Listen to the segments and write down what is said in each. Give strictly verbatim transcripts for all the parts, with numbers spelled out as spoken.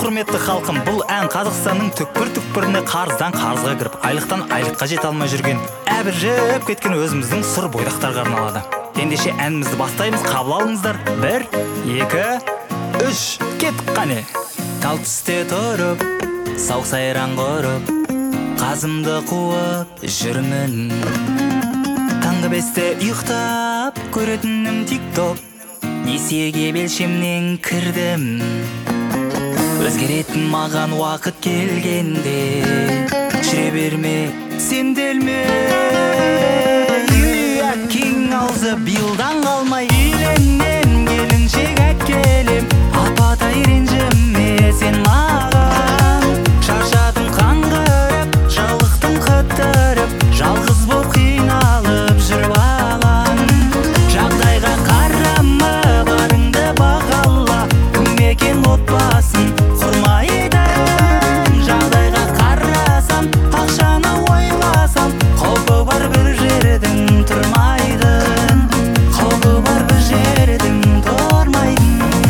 құрметті халқым, бұл ән Қазақстанның түкпір-түкпіріне қарыздан қарызға кіріп, айлықтан айлыққа жете алмай жүрген, әбіржіп кеткен өзіміздің сұр бойдақтарға арналады. Ендеше әнімізді бастаймыз, қабыл алыңыздар. Бір, екі, үш, кеттік қане. Тал түсте тұрып, сауық сайран құрып, қазымды қуып жүрмін. Таңғы бесте ұйықтап, көретінім тик-топ, несиеге белшемнен кірдім. Өзгеретін маған уақыт келгенде, жүре берме, сенделме. Әкең аузы билдан қалмай, үйленнен келіншек әкелем. Апатай ренжіме сен маған, шаршадым қаңғырып, жалықтым қыттырып, жалғыз боп қиналып жүр балам. Жағдайға қарама, барыңды бағала, кім екен отбасын құрмайды. Жағдайға қарасам, ақшаны ойласам, қаупі бар бір жердің тұрмайды. Қаупі бар бір жердің тұрмайды.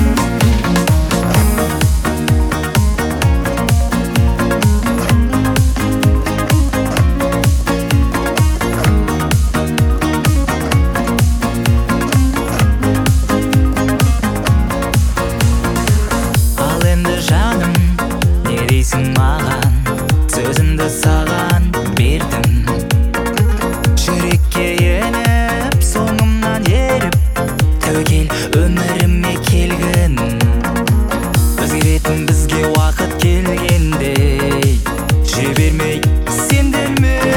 Ал енді жаным, не дейсің маған? Сөзімді саған бердім. Жүрекке еніп, соңымнан еріп, тәуекел өміріме келгін. Өзгеретін бізге уақыт келгенде, жүре бермей, сенделмей.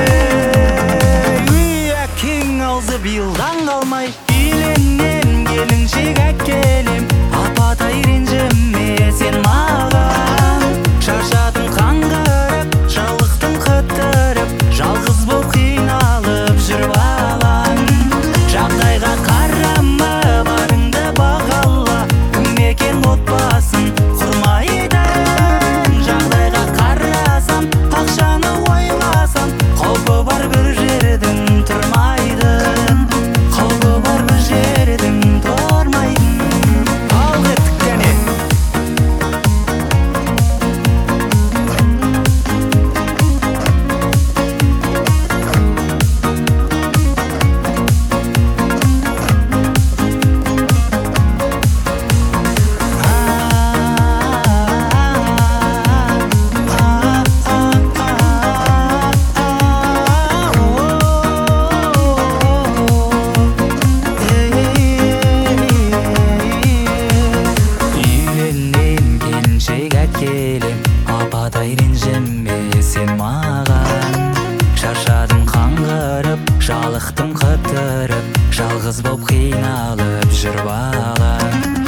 Әкең аузы билдан қалмай, үйленнен келіншек әкелем. Апатай ренжіме сен маған, шаршадым қаңғырып, жалықтым қыттырып, жалғыз боп қиналып жүр балам. Жағдайға қарама, барыңды бағала, кім екен отбасын құрмайды. Жағдайға қарасам, ақшаны ойласам, қаупі бар бір жердің тұрмайды. Қаупі бар бір жердің тұрмайды. Ал кеттік кәне. Үйленнен келіншек әкелем, апатай ренжіме сен маған. Шаршадым қаңғырып, жалықтым қыттырып, жалғыз боп қиналып жүр балам.